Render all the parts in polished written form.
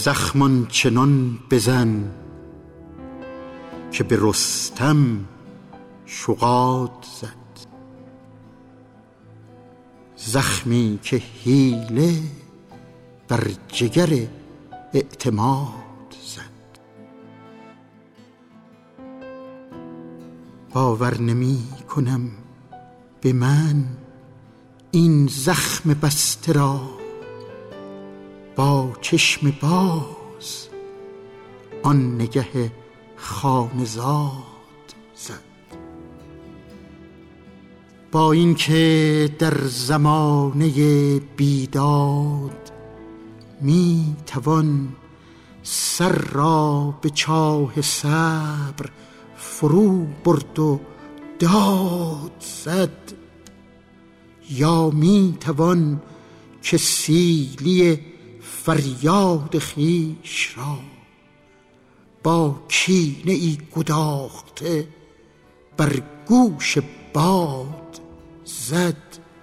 زخم چنان بزن که به رستم شغاد زد. زخمی که حیله بر جگر اعتماد زد. باور نمی کنم به من این زخم بسته را با چشم باز آن نگه خانه‌زاد زد. با این که در زمانه بیداد می توان سر را به چاه صبر فرو برد و داد زد، یا می توان که سیلی فریاد خویش را با کینه ای گداخته بر گوش باد زد.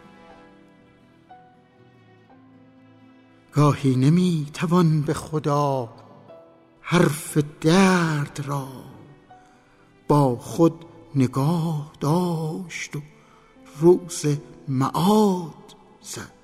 گاهی نمی توان به خدا حرف درد را با خود نگاه داشت و روز معاد زد.